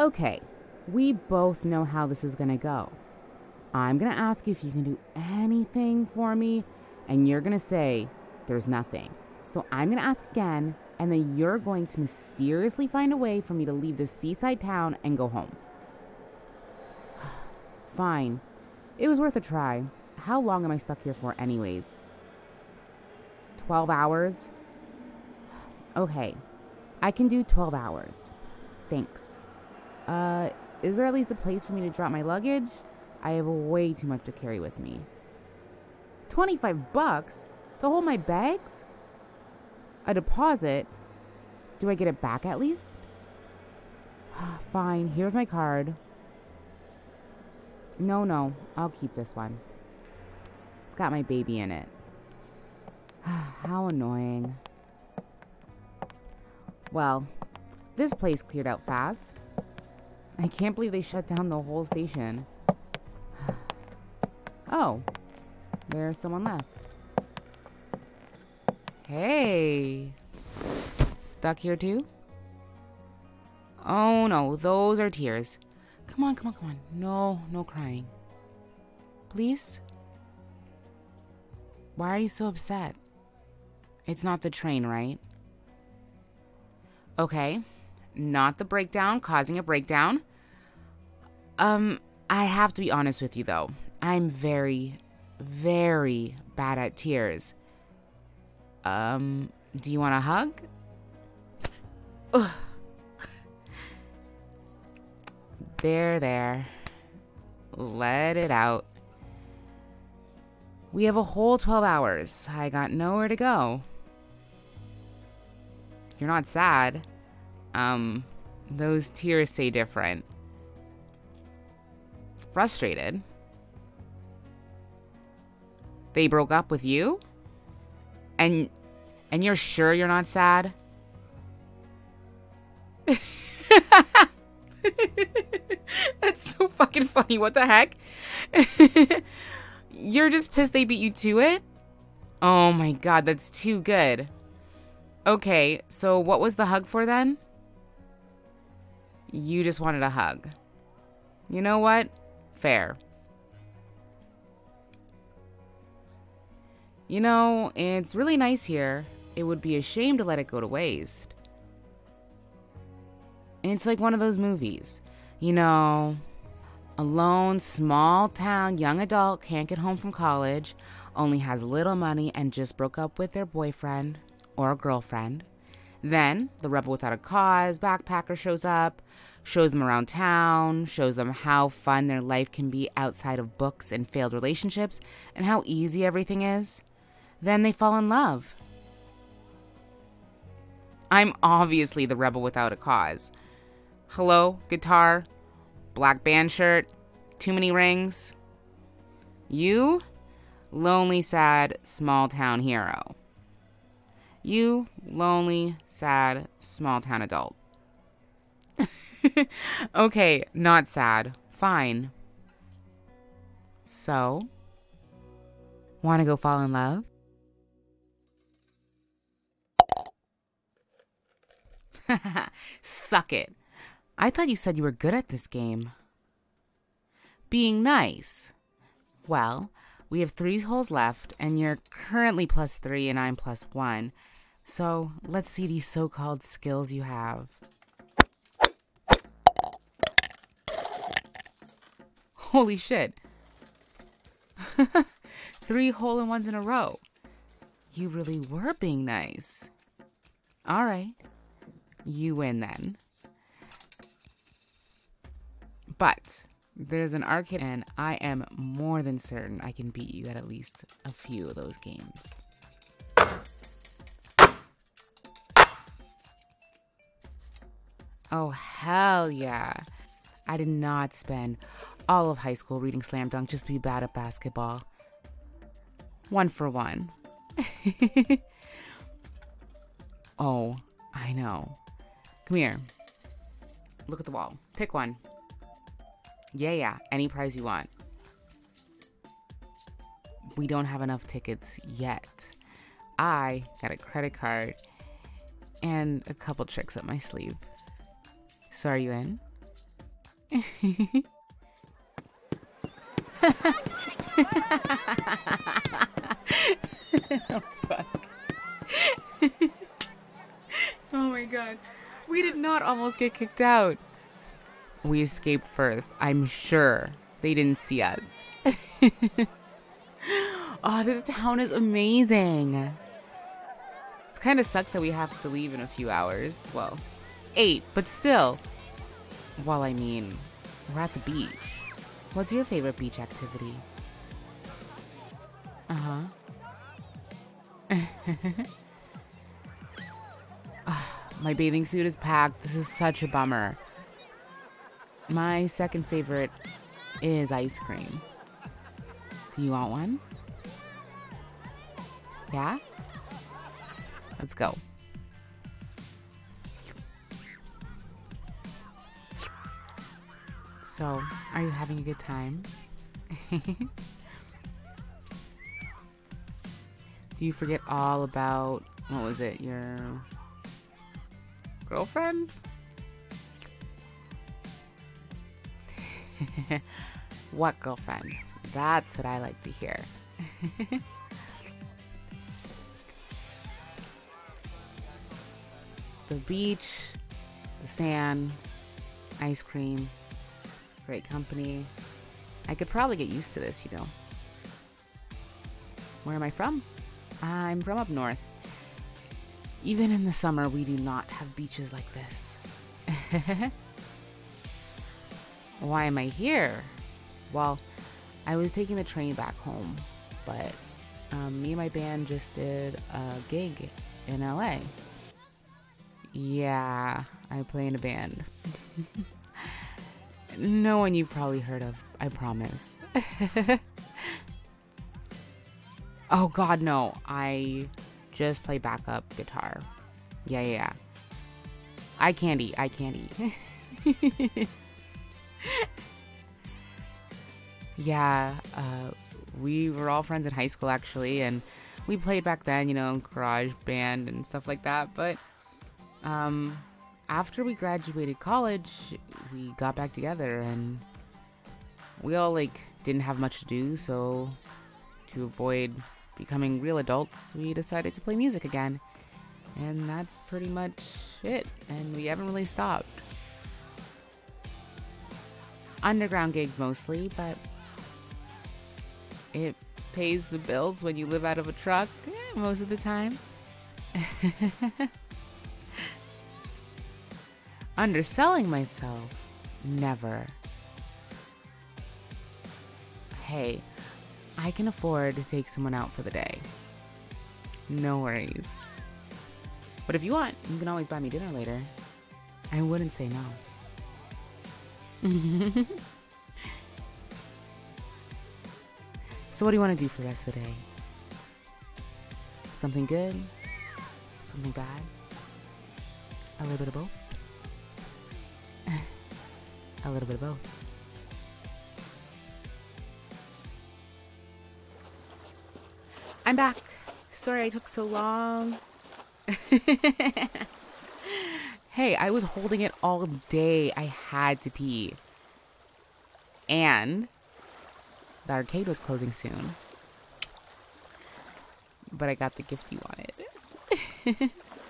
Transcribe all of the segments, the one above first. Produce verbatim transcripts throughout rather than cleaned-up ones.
Okay, we both know how this is gonna go. I'm gonna ask you if you can do anything for me, and you're gonna say there's nothing. So I'm gonna ask again, and then you're going to mysteriously find a way for me to leave this seaside town and go home. Fine. It was worth a try. How long am I stuck here for, anyways? twelve hours? Okay, I can do twelve hours. Thanks. Uh, is there at least a place for me to drop my luggage? I have way too much to carry with me. twenty-five bucks? To hold my bags? A deposit? Do I get it back at least? Fine, here's my card. No, no, I'll keep this one. It's got my baby in it. How annoying. Well, this place cleared out fast. I can't believe they shut down the whole station. Oh, there's someone left. Hey. Stuck here too? Oh no, those are tears. Come on, come on, come on. No, no crying. Please? Why are you so upset? It's not the train, right? Okay, not the breakdown causing a breakdown. Um, I have to be honest with you though. I'm very, very bad at tears. Um, do you want a hug? Ugh. There, there. Let it out. We have a whole twelve hours. I got nowhere to go. You're not sad. Um, those tears say different. Frustrated? They broke up with you? And and you're sure you're not sad? That's so fucking funny. What the heck? You're just pissed they beat you to it? Oh my god, that's too good. Okay, so what was the hug for then? You just wanted a hug. You know what? Fair. You know, it's really nice here. It would be a shame to let it go to waste. It's like one of those movies. You know, a lone, small town young adult can't get home from college, only has little money and just broke up with their boyfriend or girlfriend. Then, the rebel without a cause backpacker shows up, shows them around town, shows them how fun their life can be outside of books and failed relationships, and how easy everything is. Then they fall in love. I'm obviously the rebel without a cause. Hello, guitar, black band shirt, too many rings. You, lonely, sad, small town hero. You, lonely, sad, small town adult. Okay, not sad. Fine. So, want to go fall in love? Suck it. I thought you said you were good at this game. Being nice. Well, we have three holes left, and you're currently plus three, and I'm plus one. So, let's see these so-called skills you have. Holy shit. Three hole-in-ones in a row. You really were being nice. All right. You win then. But there's an arcade, and I am more than certain I can beat you at at least a few of those games. Oh, hell yeah. I did not spend all of high school reading Slam Dunk just to be bad at basketball. One for one. Oh, I know. Come here. Look at the wall. Pick one. Yeah, yeah. Any prize you want. We don't have enough tickets yet. I got a credit card and a couple tricks up my sleeve. So are you in? Oh, fuck. Oh my god. We did not almost get kicked out. We escaped first. I'm sure they didn't see us. Oh, this town is amazing. It kind of sucks that we have to leave in a few hours. Well, eight, but still. Well, I mean, we're at the beach. What's your favorite beach activity? Uh-huh. My bathing suit is packed. This is such a bummer. My second favorite is ice cream. Do you want one? Yeah? Let's go. So, are you having a good time? Do you forget all about, what was it, your girlfriend? What girlfriend? That's what I like to hear. The beach, the sand, ice cream, great company. I could probably get used to this, you know. Where am I from? I'm from up north. Even in the summer, we do not have beaches like this. Why am I here? Well, I was taking the train back home, but um, me and my band just did a gig in L A. Yeah, I play in a band. No one you've probably heard of, I promise. Oh god, no. I just play backup guitar. Yeah, yeah, yeah. I can't eat, I can't eat. Yeah, uh, we were all friends in high school actually, and we played back then, you know, garage band and stuff like that, but um, after we graduated college, we got back together, and we all, like, didn't have much to do, so to avoid becoming real adults, we decided to play music again, and that's pretty much it, and we haven't really stopped. Underground gigs mostly, but it pays the bills when you live out of a truck eh, most of the time. Underselling myself? Never. Hey, I can afford to take someone out for the day. No worries. But if you want, you can always buy me dinner later. I wouldn't say no. So what do you want to do for the rest of the day? Something good? Something bad? A little bit of both? A little bit of both. I'm back. Sorry I took so long. Hey, I was holding it all day. I had to pee. And the arcade was closing soon. But I got the gift you wanted.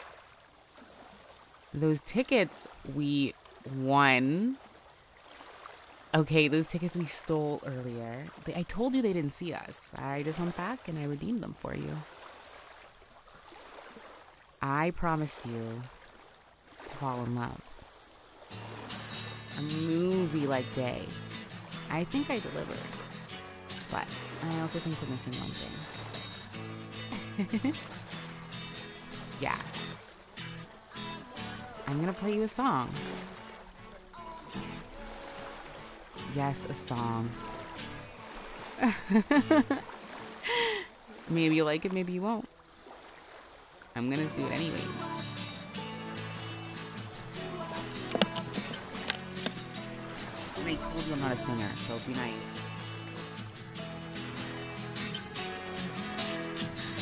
Those tickets we won. Okay, those tickets we stole earlier. They, I told you they didn't see us. I just went back and I redeemed them for you. I promised you to fall in love. A movie-like day. I think I delivered. But I also think we're missing one thing. Yeah. I'm gonna play you a song. Yes, a song. Maybe you like it, maybe you won't. I'm gonna do it anyways. And I told you I'm not a singer, so be nice.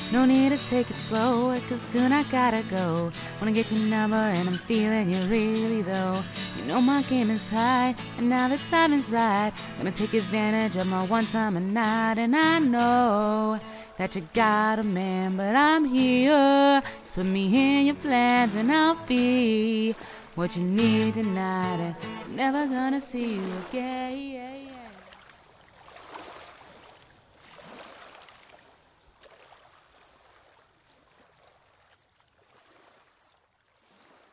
No need to take it slow, cause soon I gotta go. Wanna get your number and I'm feeling you really though. You know my game is tight and now the time is right. Gonna take advantage of my one summer night. And I know that you got a man, but I'm here. Just put me in your plans and I'll be what you need tonight. And I'm never gonna see you again.